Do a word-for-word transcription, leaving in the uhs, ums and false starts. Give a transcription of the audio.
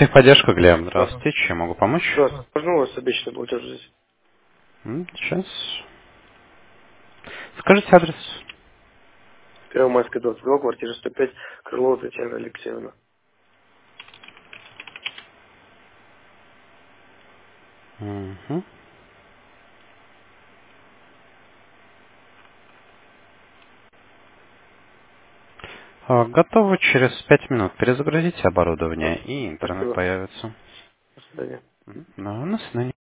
Техподдержка, Глеб. Ага. Здравствуйте, чем могу помочь? Здравствуйте. Можно у вас обещанный платеж здесь? М, Сейчас. Скажите адрес. Первомайская, двадцать два, квартира сто пять, Крылова Татьяна Алексеевна. Мгм. А, Готово через пять минут. Перезагрузите А, оборудование, и интернет спасибо. появится. До свидания. Мгм. Ну, на свидание.